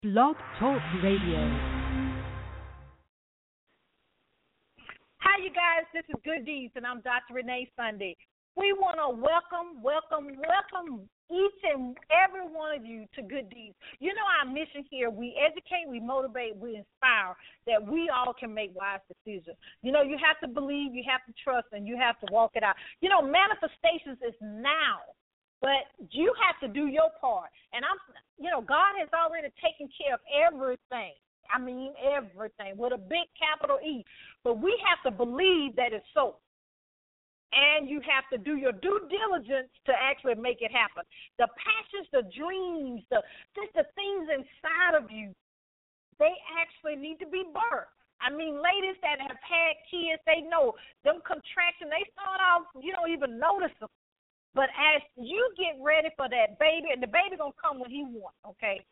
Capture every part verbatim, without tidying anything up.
Blog Talk Radio. Hi, you guys. This is Good Deeds, and I'm Doctor Renee Sunday. We want to welcome, welcome, welcome each and every one of you to Good Deeds. You know our mission here. We educate, we motivate, we inspire that we all can make wise decisions. You know, you have to believe, you have to trust, and you have to walk it out. You know, manifestations is now. But you have to do your part. And I'm, you know, God has already taken care of everything. I mean, everything with a big capital E. But we have to believe that it's so. And you have to do your due diligence to actually make it happen. The passions, the dreams, the just the things inside of you, they actually need to be birthed. I mean, ladies that have had kids, they know them contractions, they start off, you don't even notice them. But as you get ready for that baby, and the baby going to come when he wants, okay,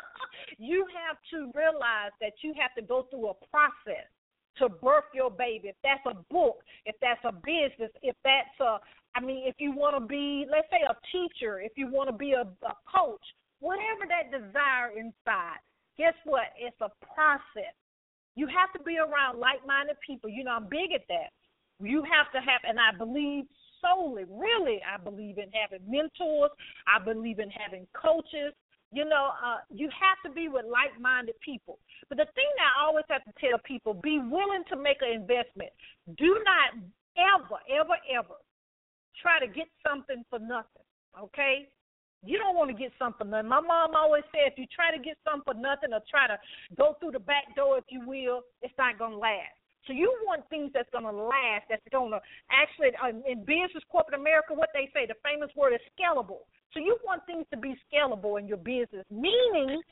you have to realize that you have to go through a process to birth your baby. If that's a book, if that's a business, if that's a, I mean, if you want to be, let's say, a teacher, if you want to be a, a coach, whatever that desire inside, guess what? It's a process. You have to be around like-minded people. You know, I'm big at that. You have to have, and I believe solely, really, I believe in having mentors. I believe in having coaches. You know, uh, you have to be with like-minded people. But the thing that I always have to tell people, be willing to make an investment. Do not ever, ever, ever try to get something for nothing, okay? You don't want to get something for nothing. My mom always said, if you try to get something for nothing or try to go through the back door, if you will, it's not going to last. So you want things that's going to last, that's going to actually, uh, in business, corporate America, what they say, the famous word is scalable. So you want things to be scalable in your business, meaning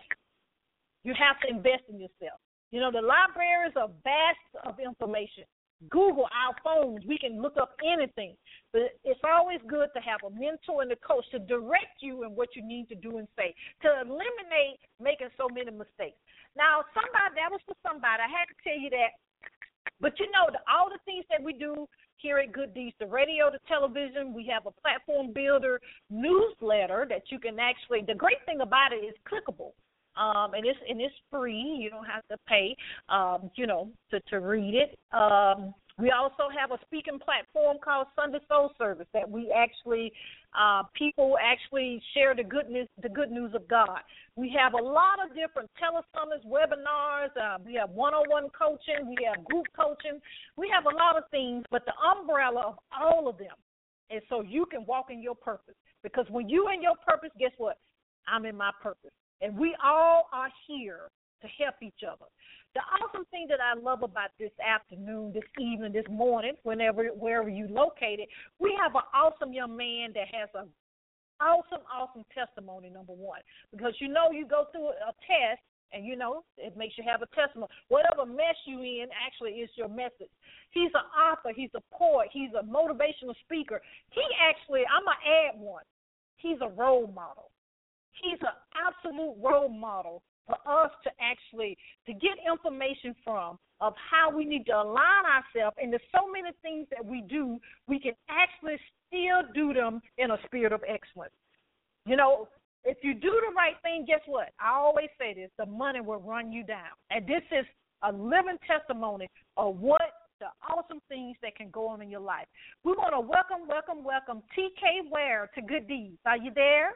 you have to invest in yourself. You know, the libraries are vast of information. Google, our phones, we can look up anything. But it's always good to have a mentor and a coach to direct you in what you need to do and say, to eliminate making so many mistakes. Now, somebody, that was for somebody. I had to tell you that. But, you know, the, all the things that we do here at Good Deeds, the radio, the television, we have a platform builder newsletter that you can actually, the great thing about it is clickable. Um, and it's and it's free. You don't have to pay, um, you know, to, to read it. Um, we also have a speaking platform called Sunday Soul Service that we actually, uh, people actually share the goodness, the good news of God. We have a lot of different telesummits, webinars. Uh, we have one-on-one coaching. We have group coaching. We have a lot of things, but the umbrella of all of them is so you can walk in your purpose. Because when you in your purpose, guess what? I'm in my purpose. And we all are here to help each other. The awesome thing that I love about this afternoon, this evening, this morning, whenever, wherever you located, we have an awesome young man that has a awesome, awesome testimony, number one. Because you know you go through a test, and you know it makes you have a testimony. Whatever mess you in actually is your message. He's an author. He's a poet. He's a motivational speaker. He actually, I'm going to add one. He's a role model. He's an absolute role model for us to actually, to get information from of how we need to align ourselves. And there's so many things that we do, we can actually still do them in a spirit of excellence. You know, if you do the right thing, guess what? I always say this, the money will run you down. And this is a living testimony of what the awesome things that can go on in your life. We want to welcome, welcome, welcome T K Ware to Good Deeds. Are you there?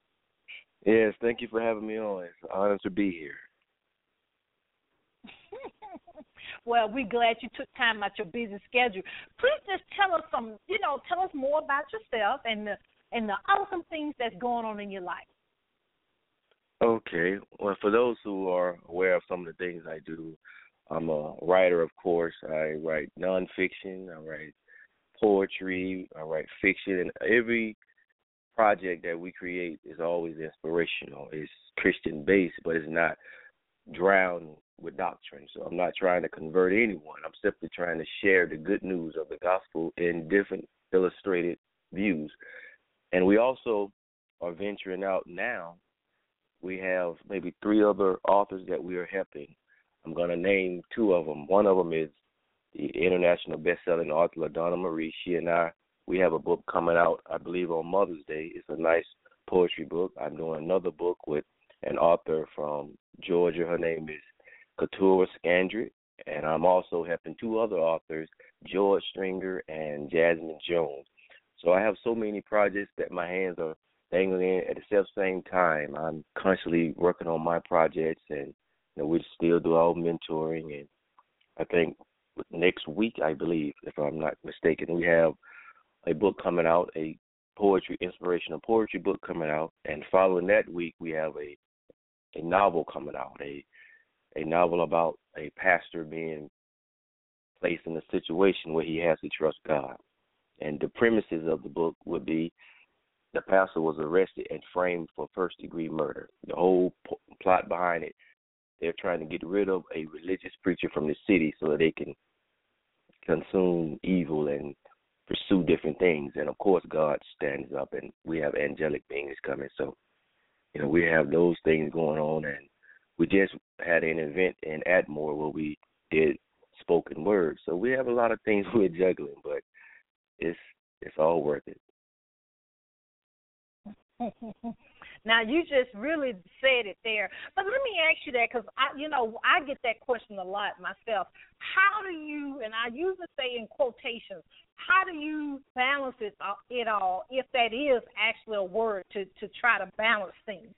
Yes, thank you for having me on. It's an honor to be here. Well, we're glad you took time out your busy schedule. Please just tell us some, you know, tell us more about yourself and the and the awesome things that's going on in your life. Okay. Well, for those who are aware of some of the things I do, I'm a writer, of course. I write nonfiction. I write poetry. I write fiction. And every project that we create is always inspirational. It's Christian-based, but it's not drowned with doctrine. So I'm not trying to convert anyone. I'm simply trying to share the good news of the gospel in different illustrated views. And we also are venturing out now. We have maybe three other authors that we are helping. I'm going to name two of them. One of them is the international best-selling author, LaDonna Marie. She and I, we have a book coming out, I believe, on Mother's Day. It's a nice poetry book. I'm doing another book with an author from Georgia. Her name is Keturah Scandrick, and I'm also helping two other authors, George Stringer and Jasmine Jones. So I have so many projects that my hands are dangling at the self same time. I'm constantly working on my projects, and you know, we still do our mentoring. And I think next week, I believe, if I'm not mistaken, we have a book coming out, a poetry, inspirational poetry book coming out, and following that week, we have a a novel coming out, a a novel about a pastor being placed in a situation where he has to trust God. And the premises of the book would be the pastor was arrested and framed for first-degree murder. The whole p- plot behind it, they're trying to get rid of a religious preacher from the city so that they can consume evil and pursue different things. And, of course, God stands up, and we have angelic beings coming. So, you know, we have those things going on. And we just had an event in Atmore where we did spoken word. So we have a lot of things we're juggling, but it's it's all worth it. Now, you just really said it there. But let me ask you that, because, I, you know, I get that question a lot myself. How do you, and I usually say in quotations, how do you balance it, uh, it all, if that is actually a word, to, to try to balance things?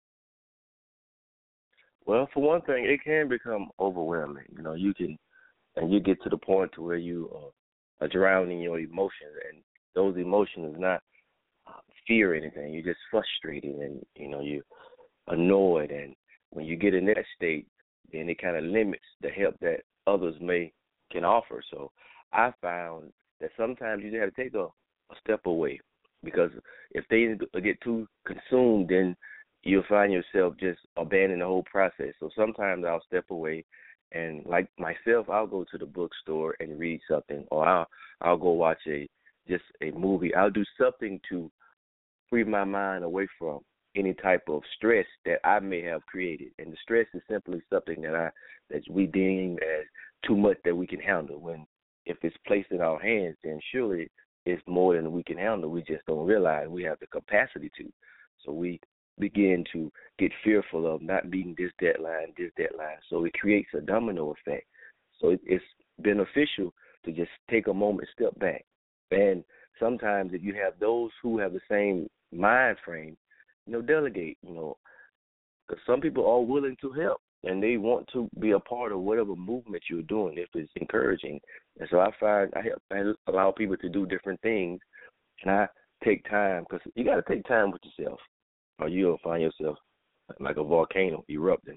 Well, for one thing, it can become overwhelming. You know, you can, and you get to the point to where you uh, are drowning in your emotions, and those emotions is not uh, fear or anything. You're just frustrated, and you know you're annoyed, and when you get in that state, then it kind of limits the help that others may can offer. So I found that sometimes you just have to take a, a step away, because if they get too consumed, then you'll find yourself just abandoning the whole process. So sometimes I'll step away, and like myself, I'll go to the bookstore and read something, or I'll I'll go watch a just a movie. I'll do something to free my mind away from any type of stress that I may have created. And the stress is simply something that I that we deem as too much that we can handle. When if it's placed in our hands, then surely it's more than we can handle. We just don't realize we have the capacity to. So we begin to get fearful of not meeting this deadline, this deadline. So it creates a domino effect. So it, it's beneficial to just take a moment, step back. And sometimes if you have those who have the same mind frame, you know, delegate, you know, because some people are willing to help and they want to be a part of whatever movement you're doing if it's encouraging. And so I find I, help, I allow people to do different things, and I take time, because you got to take time with yourself, or you'll find yourself like a volcano erupting.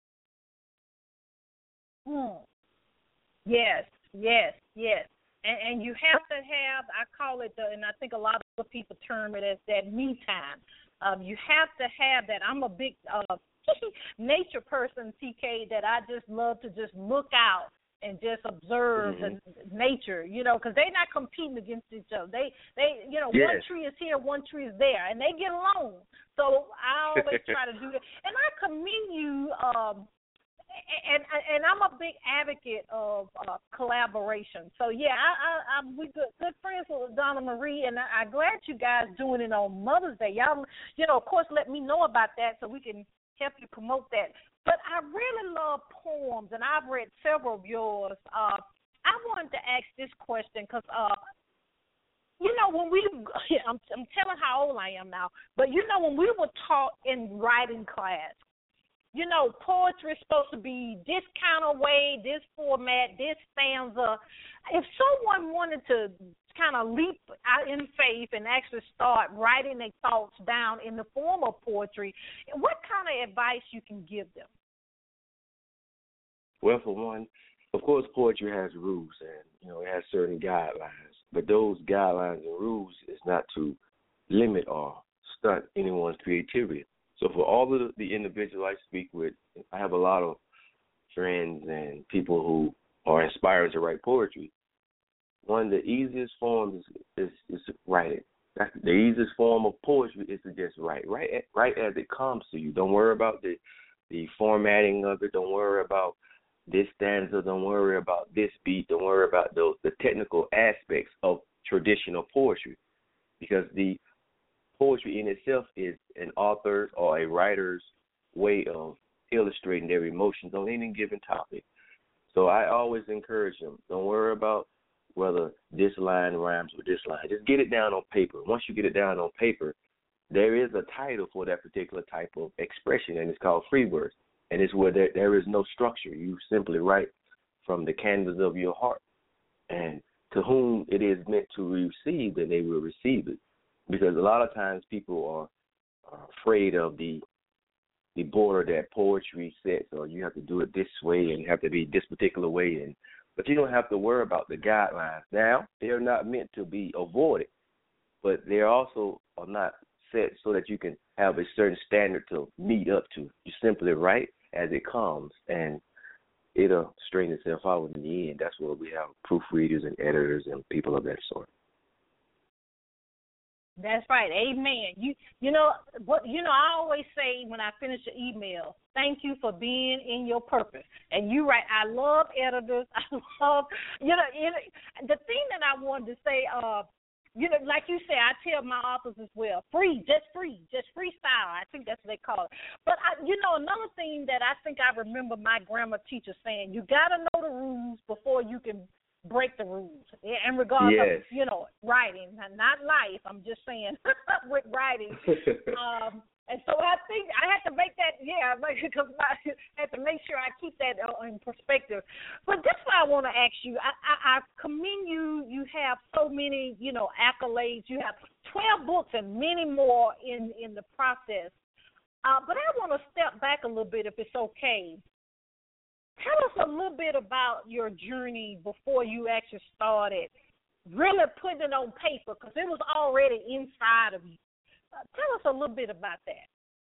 Hmm. Yes, yes, yes. And, and you have to have, I call it, the, and I think a lot of people term it as that me time. Um, you have to have that. I'm a big uh, nature person, T K, that I just love to just look out and just observe mm-hmm. the nature, you know, because they're not competing against each other. They, they, you know, yes. one tree is here, one tree is there, and they get along. So I always try to do that. And I commend you, um, and and I'm a big advocate of uh, collaboration. So yeah, I, I, I'm we good good friends with Donna Marie, and I, I'm glad you guys doing it on Mother's Day. Y'all, you know, of course, let me know about that so we can help you promote that. But I really love poems, and I've read several of yours. Uh, I wanted to ask this question because, uh, you know, when we, I'm, I'm telling how old I am now, but, you know, when we were taught in writing class, you know, poetry is supposed to be this kind of way, this format, this stanza. If someone wanted to kind of leap out in faith and actually start writing their thoughts down in the form of poetry, what kind of advice you can give them? Well, for one, of course, poetry has rules, and, you know, it has certain guidelines. But those guidelines and rules is not to limit or stunt anyone's creativity. So for all of the individuals I speak with, I have a lot of friends and people who are inspired to write poetry. One of the easiest forms is, is, is to write it. That's the easiest form of poetry is to just write. Write, write as it comes to you. Don't worry about the, the formatting of it. Don't worry about this stanza. Don't worry about this beat. Don't worry about those the technical aspects of traditional poetry, because the poetry in itself is an author's or a writer's way of illustrating their emotions on any given topic. So I always encourage them, don't worry about whether this line rhymes with this line. Just get it down on paper. Once you get it down on paper, there is a title for that particular type of expression, and it's called free verse. And it's where there, there is no structure. You simply write from the canvas of your heart. And to whom it is meant to receive, then they will receive it. Because a lot of times people are, are afraid of the the border that poetry sets, or you have to do it this way and you have to be this particular way. And but you don't have to worry about the guidelines. Now, they're not meant to be avoided, but they're also are not set so that you can have a certain standard to meet up to. You simply write as it comes, and it'll straighten itself out in the end. That's where we have proofreaders and editors and people of that sort. That's right. Amen. You you know what you know I always say when I finish an email, thank you for being in your purpose. And you right, I love editors. I love you know, you know the thing that I wanted to say, uh, you know, like you say, I tell my authors as well, free, just free, just freestyle. I think that's what they call it. But I, you know, another thing that I think I remember my grammar teacher saying, you gotta know the rules before you can break the rules. In regards yes. of, you know, writing, not life. I'm just saying with writing. um, and so I think I had to make that, yeah, because I had to make sure I keep that in perspective. But that's why I want to ask you. I, I, I commend you. You have so many, you know, accolades. You have twelve books and many more in, in the process. Uh, but I want to step back a little bit, if it's okay. Tell us a little bit about your journey before you actually started really putting it on paper, because it was already inside of you. Uh, tell us a little bit about that.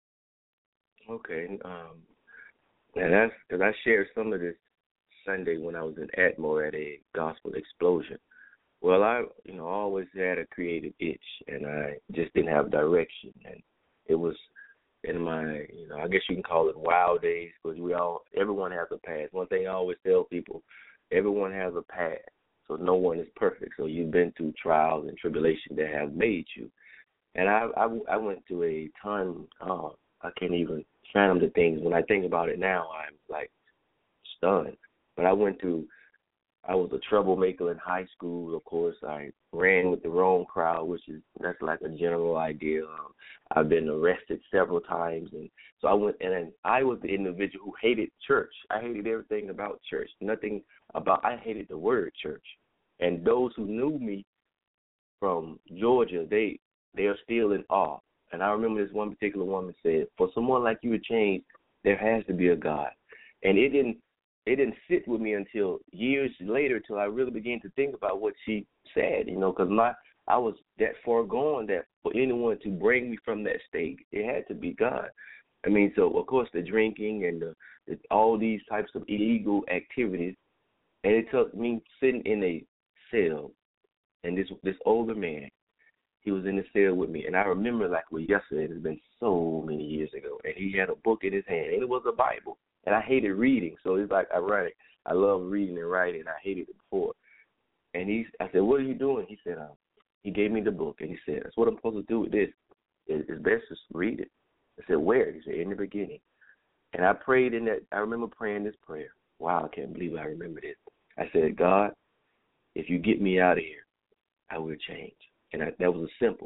Okay. Um, and that's because I shared some of this Sunday when I was in Atmore at a gospel explosion. Well, I, you know, always had a creative itch, and I just didn't have direction. And it was in my, you know, I guess you can call it wild days, because we all, everyone has a past. One thing I always tell people, everyone has a past, so no one is perfect. So you've been through trials and tribulations that have made you. And I, I, I went through a ton, oh, I can't even fathom the things. When I think about it now, I'm like stunned. But I went through, I was a troublemaker in high school. Of course, I ran with the wrong crowd, which is, that's like a general idea. Um, I've been arrested several times. And so I went, and I was the individual who hated church. I hated everything about church, nothing about, I hated the word church. And those who knew me from Georgia, they, they are still in awe. And I remember this one particular woman said, for someone like you to change, there has to be a God. And it didn't, It didn't sit with me until years later, till I really began to think about what she said, you know, because my I was that far gone that for anyone to bring me from that state, it had to be God. I mean, so, of course, the drinking and the, the, all these types of illegal activities, and it took me sitting in a cell, and this this older man, he was in the cell with me, and I remember like well, yesterday, it has been so many years ago, and he had a book in his hand, and it was a Bible. And I hated reading, so it's like ironic. I love reading and writing. I hated it before. And he, I said, what are you doing? He said, um, he gave me the book, and he said, that's what I'm supposed to do with this. It's best to read it. I said, where? He said, in the beginning. And I prayed in that. I remember praying this prayer. Wow, I can't believe I remember this. I said, God, if you get me out of here, I will change. And I, that was simple.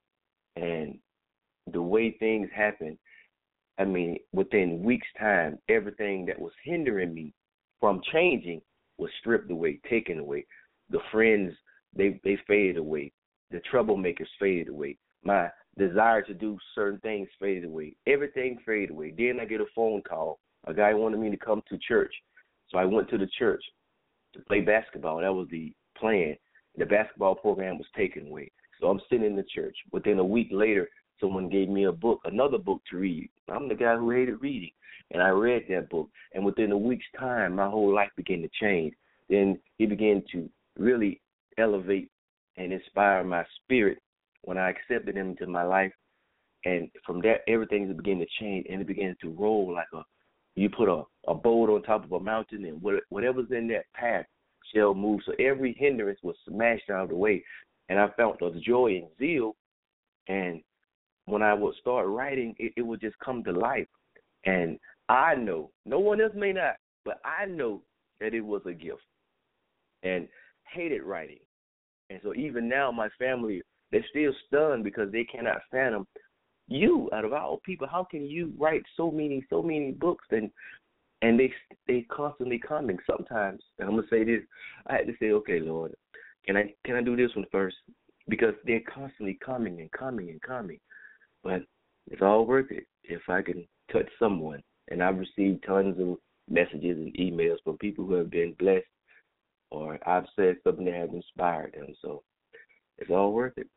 And the way things happened, I mean, within weeks' time, everything that was hindering me from changing was stripped away, taken away. The friends, they, they faded away. The troublemakers faded away. My desire to do certain things faded away. Everything faded away. Then I get a phone call. A guy wanted me to come to church. So I went to the church to play basketball. That was the plan. The basketball program was taken away. So I'm sitting in the church. Within a week later, someone gave me a book, another book to read. I'm the guy who hated reading, and I read that book. And within a week's time, my whole life began to change. Then he began to really elevate and inspire my spirit when I accepted him into my life. And from that, everything began to change, and it began to roll like a, you put a, a boat on top of a mountain, and whatever's in that path shall move. So every hindrance was smashed out of the way. And I felt the joy and zeal, and when I would start writing, it, it would just come to life. And I know, no one else may not, but I know that it was a gift, and hated writing. And so even now, my family, they're still stunned because they cannot fathom you, out of all people, how can you write so many, so many books? And and they they constantly coming. Sometimes, and I'm gonna say this, I had to say, okay, Lord, can I can I do this one first? Because they're constantly coming and coming and coming. But it's all worth it if I can touch someone. And I've received tons of messages and emails from people who have been blessed, or I've said something that has inspired them. So it's all worth it.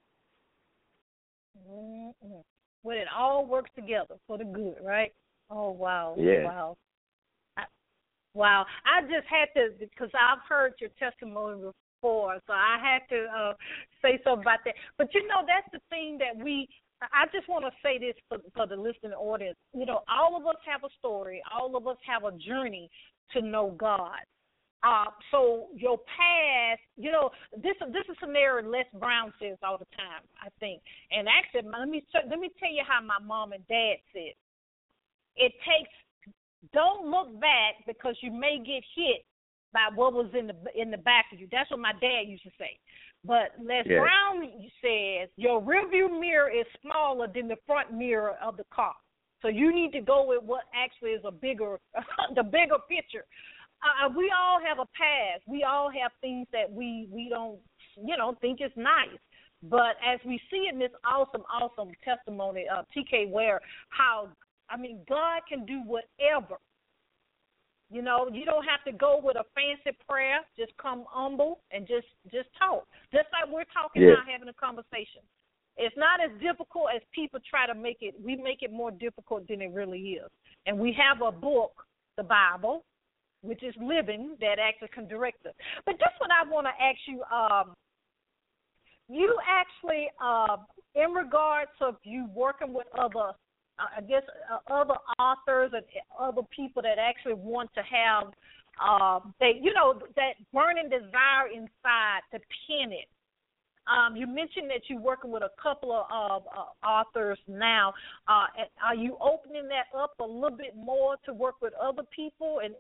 Mm-hmm. When it all works together for the good, right? Oh, wow. Yeah. Wow. I, wow. I just had to, because I've heard your testimony before, so I had to uh, say something about that. But, you know, that's the thing that we, I just want to say this for, for the listening audience. You know, all of us have a story. All of us have a journey to know God. Uh, so your past, you know, this this is a scenario Les Brown says all the time, I think. And actually, let me let me tell you how my mom and dad said. It takes, don't look back because you may get hit by what was in the in the back of you. That's what my dad used to say. But Les yeah. Brown says your rearview mirror is smaller than the front mirror of the car. So you need to go with what actually is a bigger, the bigger picture. Uh, we all have a past. We all have things that we, we don't, you know, think is nice. But as we see in this awesome, awesome testimony of T K Ware, how, I mean, God can do whatever. You know, you don't have to go with a fancy prayer. Just come humble and just, just talk. Just like we're talking yeah. now, having a conversation. It's not as difficult as people try to make it. We make it more difficult than it really is. And we have a book, the Bible, which is living, that actually can direct us. But this one I want to ask you, um, you actually, uh, in regards of you working with other, uh, I guess, uh, other authors and other people that actually want to have, uh, they, you know, that burning desire inside to pen it. Um, you mentioned that you're working with a couple of uh, authors now. Uh, are you opening that up a little bit more to work with other people? And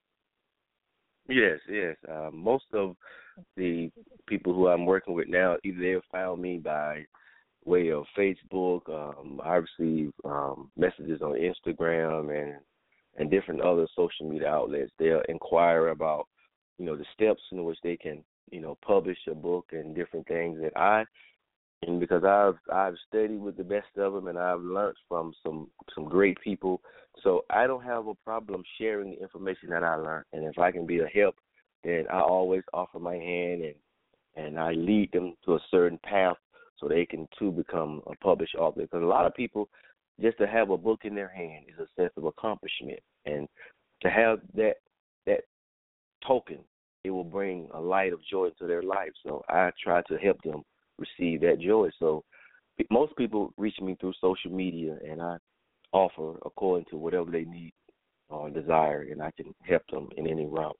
Yes, yes. Uh, most of the people who I'm working with now, either they have found me by way of Facebook. Um, I receive um, messages on Instagram and and different other social media outlets. They'll inquire about, you know, the steps in which they can, you know, publish a book and different things that I, and because I've I've studied with the best of them and I've learned from some some great people, so I don't have a problem sharing the information that I learned. And if I can be a help, then I always offer my hand and and I lead them to a certain path so they can too become a published author. Because a lot of people, just to have a book in their hand is a sense of accomplishment, and to have that that token, it will bring a light of joy into their life. So I try to help them receive that joy. So most people reach me through social media, and I offer according to whatever they need or desire, and I can help them in any route.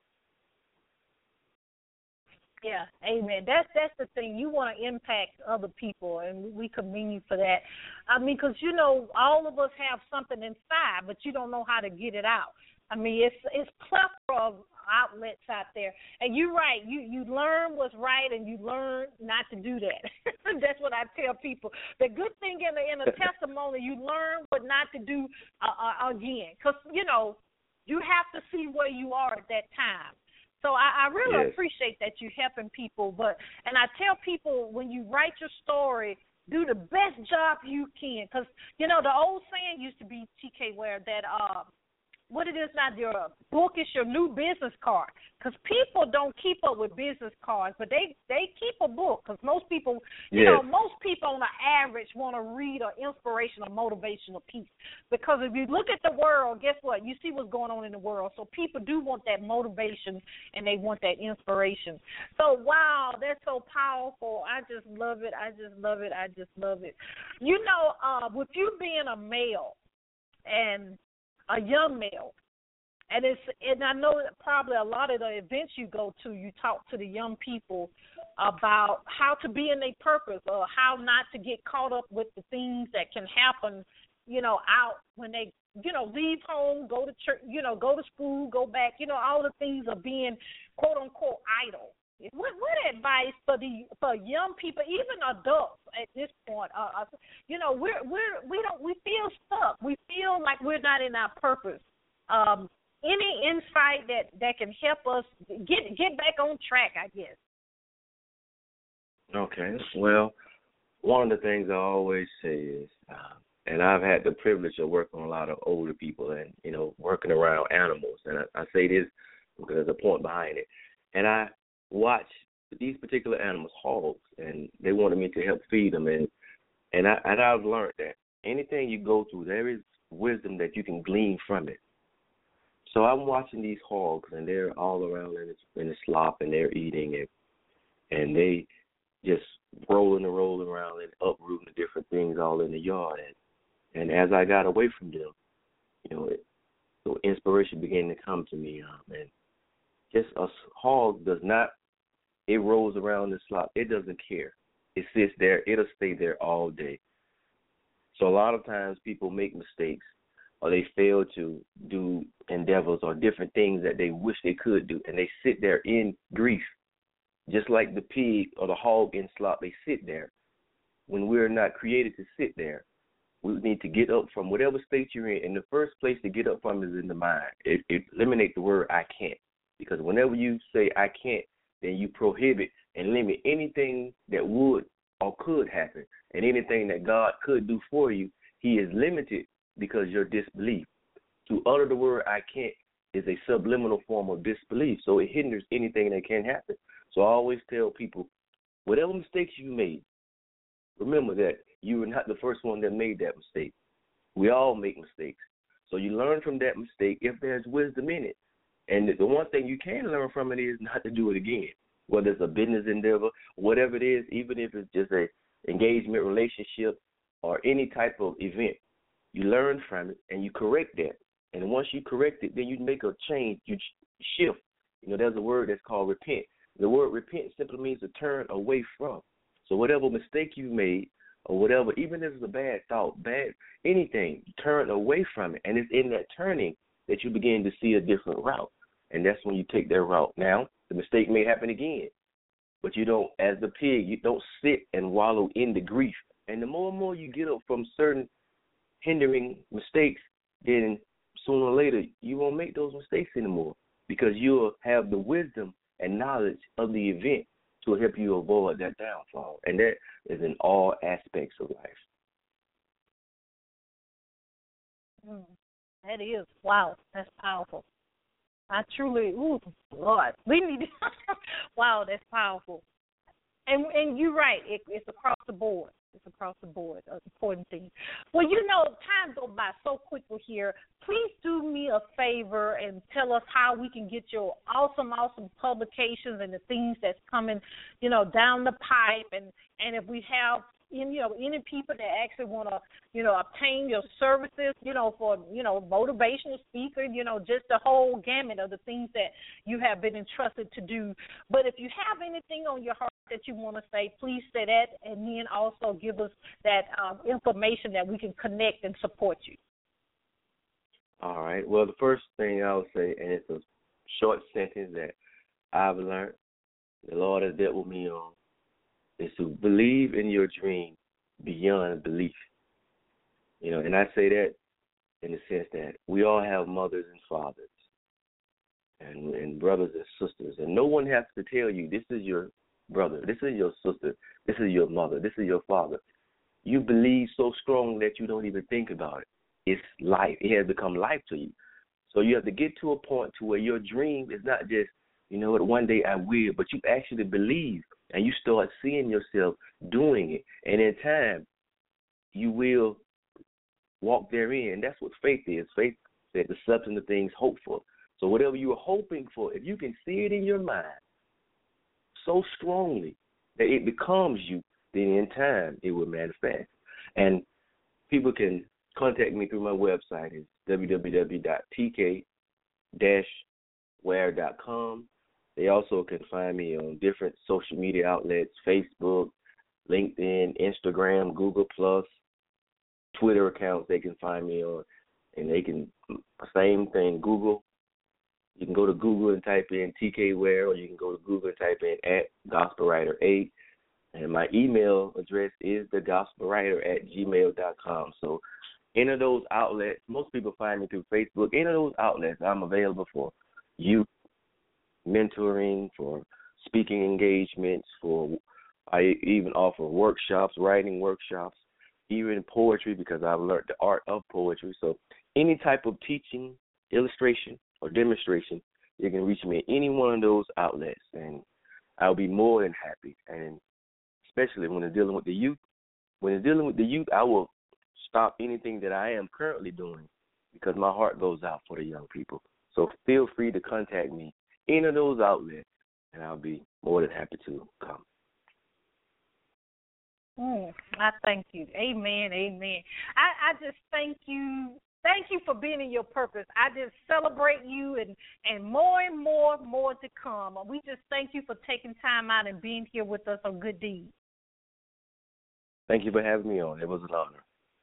Yeah, amen. That's that's the thing. You want to impact other people, and we commend you for that. I mean, because, you know, all of us have something inside, but you don't know how to get it out. I mean, it's it's plethora of outlets out there. And you're right. You you learn what's right, and you learn not to do that. That's what I tell people. The good thing in a, in a testimony, you learn what not to do uh, uh, again. Because, you know, you have to see where you are at that time. So I, I really yes. appreciate that you're helping people. But and I tell people, when you write your story, do the best job you can. Because, you know, the old saying used to be, T K Ware, that uh, what it is now, your book is your new business card. Because people don't keep up with business cards, but they, they keep a book. Because most people, you yes. know, most people on the average want to read an inspirational, motivational piece. Because if you look at the world, guess what? You see what's going on in the world. So people do want that motivation, and they want that inspiration. So, wow, that's so powerful. I just love it. I just love it. I just love it. You know, uh, with you being a male and a young male, and it's and I know that probably a lot of the events you go to, you talk to the young people about how to be in their purpose, or how not to get caught up with the things that can happen, you know, out when they you know, leave home, go to church, you know, go to school, go back. You know, all the things are being quote unquote idle. What what advice for the for young people, even adults at this point? Uh, you know, we're we're we don't we feel stuck. We feel like we're not in our purpose. Um, any insight that, that can help us get get back on track, I guess. Okay. Well, one of the things I always say is, uh, and I've had the privilege of working with a lot of older people, and you know, working around animals, and I, I say this because there's a point behind it, and I watch these particular animals, hogs, and they wanted me to help feed them, and and I and I've learned that anything you go through, there is wisdom that you can glean from it. So I'm watching these hogs, and they're all around in the, in the slop, and they're eating it, and they just rolling and rolling around and uprooting the different things all in the yard. And, and as I got away from them, you know, it, so inspiration began to come to me, um, and just a hog does not. It rolls around the slop. It doesn't care. It sits there. It'll stay there all day. So a lot of times people make mistakes, or they fail to do endeavors or different things that they wish they could do, and they sit there in grief. Just like the pig or the hog in slop, they sit there. When we're not created to sit there, we need to get up from whatever state you're in. And the first place to get up from is in the mind. It, it eliminate the word I can't. Because whenever you say I can't, then you prohibit and limit anything that would or could happen. And anything that God could do for you, he is limited because of your disbelief. To utter the word I can't is a subliminal form of disbelief. So it hinders anything that can happen. So I always tell people, whatever mistakes you made, remember that you were not the first one that made that mistake. We all make mistakes. So you learn from that mistake if there's wisdom in it. And the one thing you can learn from it is not to do it again, whether it's a business endeavor, whatever it is, even if it's just a engagement, relationship, or any type of event. You learn from it and you correct that. And once you correct it, then you make a change, you shift. You know, there's a word that's called repent. The word repent simply means to turn away from. So whatever mistake you made or whatever, even if it's a bad thought, bad anything, turn away from it. And it's in that turning that you begin to see a different route. And that's when you take that route. Now, the mistake may happen again, but you don't, as the pig, you don't sit and wallow in the grief. And the more and more you get up from certain hindering mistakes, then sooner or later you won't make those mistakes anymore because you'll have the wisdom and knowledge of the event to help you avoid that downfall. And that is in all aspects of life. Mm, that is, wow, that's powerful. I truly, ooh, Lord, we need, wow, that's powerful. And and you're right, it, it's across the board. It's across the board, uh, important thing. Well, you know, time goes by so quickly here. Please do me a favor and tell us how we can get your awesome, awesome publications and the things that's coming, you know, down the pipe. And, and if we have, you know, any people that actually want to, you know, obtain your services, you know, for, you know, motivational speaker, you know, just the whole gamut of the things that you have been entrusted to do. But if you have anything on your heart that you want to say, please say that, and then also give us that um, information that we can connect and support you. All right. Well, the first thing I'll say, and it's a short sentence that I've learned, the Lord has dealt with me on, is to believe in your dream beyond belief. You know, and I say that in the sense that we all have mothers and fathers and, and brothers and sisters, and no one has to tell you this is your brother, this is your sister, this is your mother, this is your father. You believe so strong that you don't even think about it. It's life. It has become life to you. So you have to get to a point to where your dream is not just, you know what, one day I will, but you actually believe and you start seeing yourself doing it. And in time, you will walk therein. That's what faith is. Faith is the substance of things hoped for. So whatever you are hoping for, if you can see it in your mind so strongly that it becomes you, then in time it will manifest. And people can contact me through my website. It's w w w dot t k dash ware dot com. They also can find me on different social media outlets, Facebook, LinkedIn, Instagram, Google Plus, Twitter accounts they can find me on. and they can, same thing, Google. You can go to Google and type in T K Ware, or you can go to Google and type in at Gospel Writer eight. And my email address is the gospel writer at gmail dot com. So any of those outlets, most people find me through Facebook. Any of those outlets, I'm available for youth mentoring, for speaking engagements, for I even offer workshops, writing workshops, even poetry, because I've learned the art of poetry. So any type of teaching, illustration, or demonstration, you can reach me at any one of those outlets, and I'll be more than happy. And especially when it's dealing with the youth, when it's dealing with the youth, I will stop anything that I am currently doing because my heart goes out for the young people. So feel free to contact me, any of those outlets, and I'll be more than happy to come. Mm, I thank you. Amen, amen. I, I just thank you. Thank you for being in your purpose. I just celebrate you, and, and more and more, more to come. We just thank you for taking time out and being here with us on Good Deeds. Thank you for having me on. It was an honor.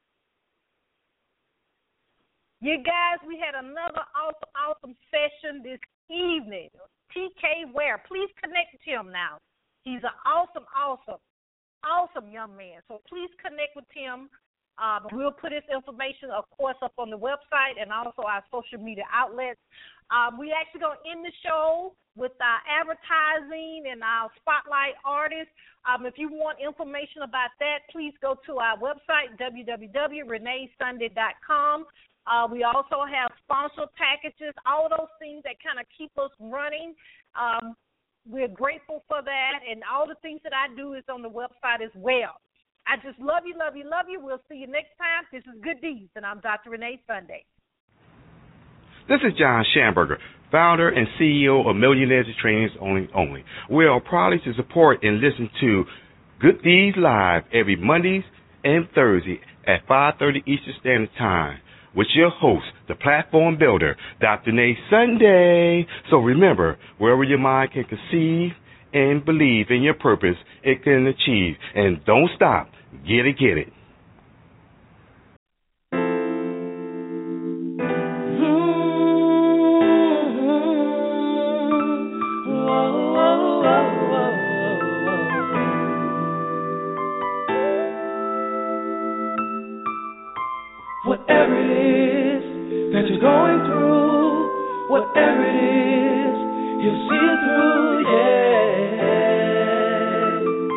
You guys, we had another awesome, awesome session this evening. T K Ware, please connect with him now. He's an awesome, awesome, awesome young man. So please connect with him. Uh, we'll put his information, of course, up on the website and also our social media outlets. Um, we actually going to end the show with our advertising and our spotlight artists. Um, if you want information about that, please go to our website, w w w dot renee sunday dot com. Uh, we also have sponsor packages, all those things that kind of keep us running. Um, we're grateful for that, and all the things that I do is on the website as well. I just love you, love you, love you. We'll see you next time. This is Good Deeds, and I'm Doctor Renee Sunday. This is John Schamberger, founder and C E O of Millionaires Trainings Only Only. We are proud to support and listen to Good Deeds Live every Mondays and Thursday at five thirty Eastern Standard Time with your host, the platform builder, Doctor Renee Sunday. So remember, wherever your mind can conceive and believe in your purpose, it can achieve. And don't stop. Get it, get it. Whatever it is that you're going through, whatever it is, you'll see it through, yeah.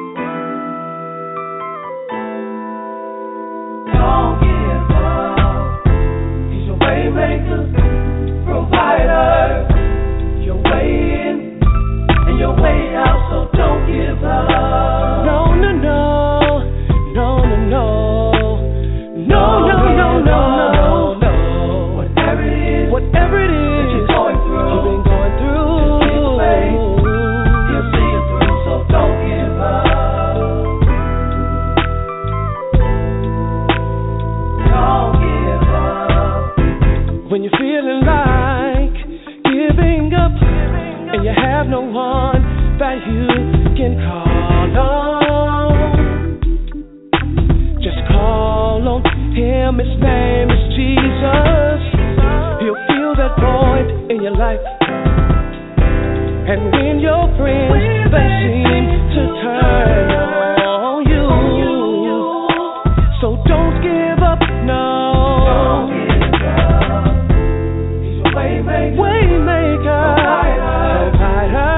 Don't give up. He's your way maker, provider, your way in and your way out, so don't give up. No, no, no, no, no, no. No, no, no, no, no, no. Whatever it is, whatever it is that you're going through, you've been going through, just keep the faith. He'll see you through, so don't give up. Don't give up. When you're feeling like giving up, and you have no one that you can call on, just call on Him, His name is Jesus. He'll fill that void in your life. And when your friends, they seem to turn on you, so don't give up, no. Don't give up. He's a way maker, way maker, provider, provider.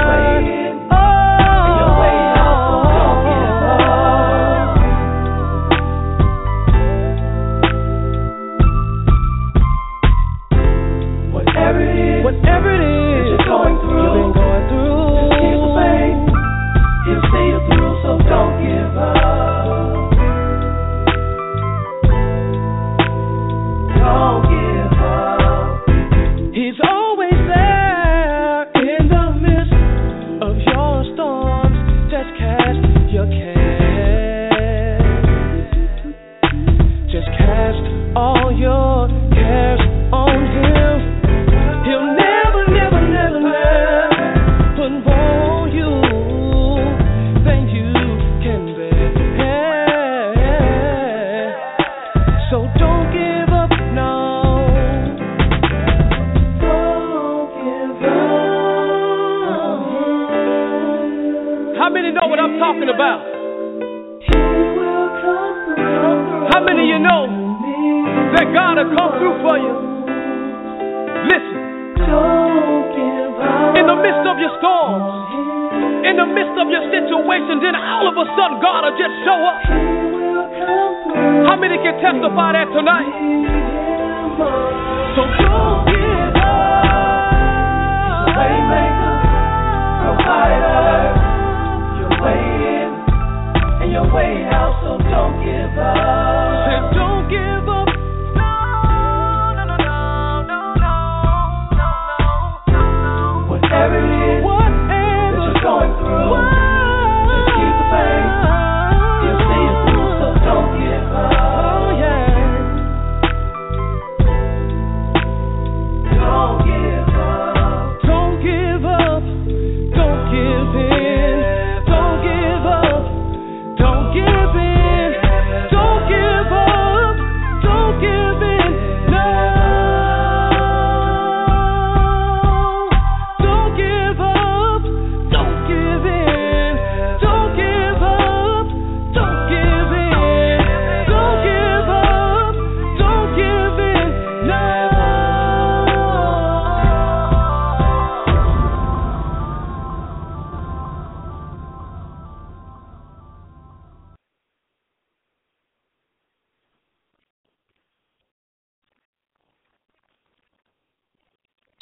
Whatever it is that you're going through, you've been going through, just keep the faith. He'll see you through, so don't give up. Don't give up. He's always there in the midst of your storms. Just cast your care. Just cast all your cares on Him. He'll never, never I'm talking about? How many of you know that God will come through for you? Listen. In the midst of your storms, in the midst of your situations, then all of a sudden God will just show up. How many can testify that tonight? So don't give up.